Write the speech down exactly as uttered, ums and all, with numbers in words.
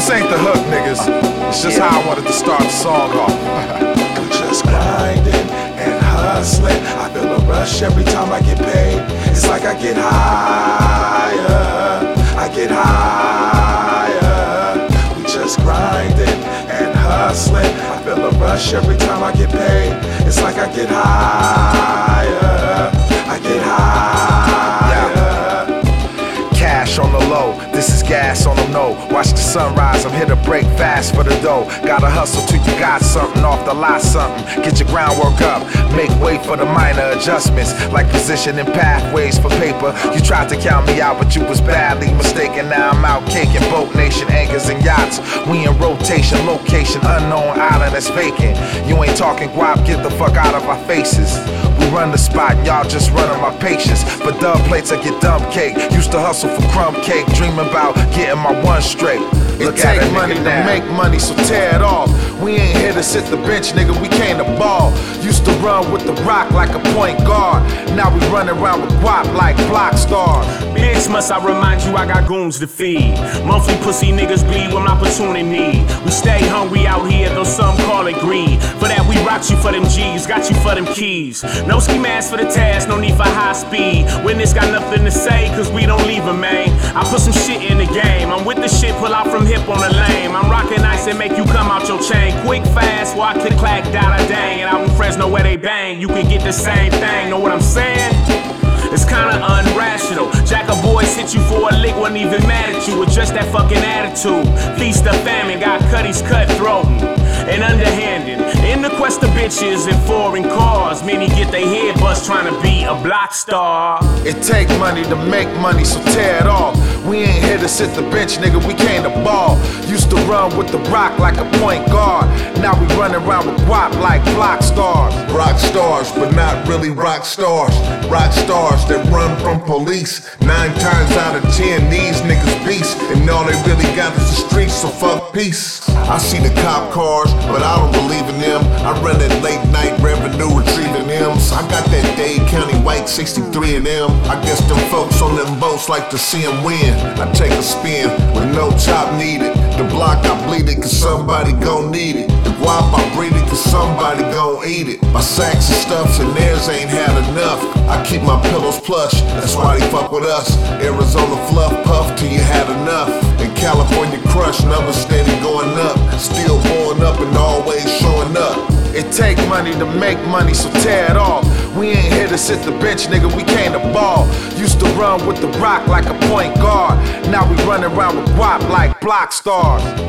This ain't the hook, niggas. It's just how I wanted to start the song off. We just grinding and hustling. I feel a rush every time I get paid. It's like I get higher, I get higher. We just grinding and hustling. I feel a rush every time I get paid. It's like I get higher, I get higher. Cash on the low, this is gas on the no. Watch the sunrise, I'm here to break fast for the dough. Gotta hustle till you got something, off the lot something. Get your groundwork up, make way for the minor adjustments, like positioning pathways for paper. You tried to count me out, but you was badly mistaken. Now I'm out caking, boat nation, anchors and yachts. We in rotation, location, unknown island that's vacant. You ain't talking guap, get the fuck out of our faces. We run the spot, y'all just running my patience. For dub plates, I get dumb cake. Used to hustle for crumb cake, dreaming about getting my one straight. It take money to make money, so tear it off. We ain't here to sit the bench, nigga, we came to ball. Used to run with the rock like a point guard. Now we running around with guap like block stars. Bitch, must I remind you I got goons to feed. Monthly pussy niggas bleed when opportunity need. We stay hungry out here, though some call it greed. For that we rocked you for them G's, got you for them keys. No ski mask for the task, no need for high speed. Witness got nothing to say, cause we don't leave 'em, man. I put some shit in the game, I'm with the shit, pull out from hip on the lame. I'm rocking ice and make you come out your chain. Quick, fast, while I click, clack, da dang. And out in Fresno where they bang, you can get the same thing, know what I'm saying? It's kinda unrational. Jack of boys hit you for a lick, wasn't even mad at you. With just that fucking attitude. Feast of famine, got cutties cutthroating and underhanded. In the quest of bitches and foreign cars, many get their head bust trying to be a block star. It take money to make money, so tear it off. We ain't here to sit the bench, nigga, we came to ball. Used to run with the rock like a point guard. Now we running around with guap like block stars. Rock stars, but not really rock stars. Rock stars that run from police. Nine times out of ten, these niggas beasts. And all they really got is the streets, so fuck peace. I see the cop cars, but I don't believe in them. I run that late night revenue retrieving them. So I got that Dade County white sixty-three in them. I guess them folks on them boats like to see them win. I take a spin with no chop needed. The block I bleed it cause somebody gon' need it. The guap I breed it cause somebody gon' eat it. My sacks and stuffs and theirs ain't had enough. I keep my pillows plush, that's why they fuck with us. Arizona fluff puff till you had enough. And California crush, numbers steady going up. Still going up and always showing up. It take money to make money, so tear it off. We ain't here to sit the bench, nigga, we came to ball. Used to run with the rock like a point guard. Now we running around with guap like block stars.